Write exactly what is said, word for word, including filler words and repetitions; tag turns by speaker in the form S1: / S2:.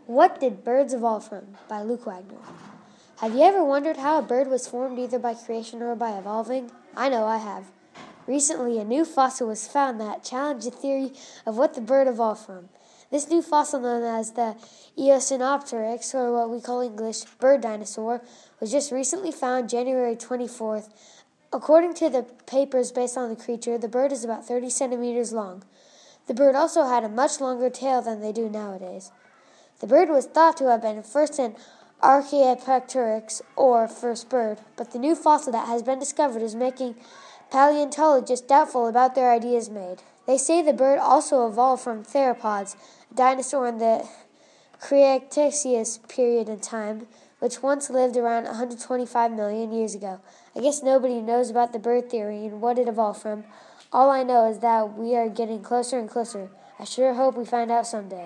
S1: What Did Birds Evolve From? By Luke Wagner. Have you ever wondered how a bird was formed either by creation or by evolving? I know I have. Recently, a new fossil was found that challenged the theory of what the bird evolved from. This new fossil, known as the Eosinopteryx, or what we call English bird dinosaur, was just recently found January twenty-fourth. According to the papers based on the creature, the bird is about thirty centimeters long. The bird also had a much longer tail than they do nowadays. The bird was thought to have been first an Archaeopteryx, or first bird, but the new fossil that has been discovered is making paleontologists doubtful about their ideas made. They say the bird also evolved from theropods, a dinosaur in the Cretaceous period in time, which once lived around one hundred twenty-five million years ago. I guess nobody knows about the bird theory and what it evolved from. All I know is that we are getting closer and closer. I sure hope we find out someday.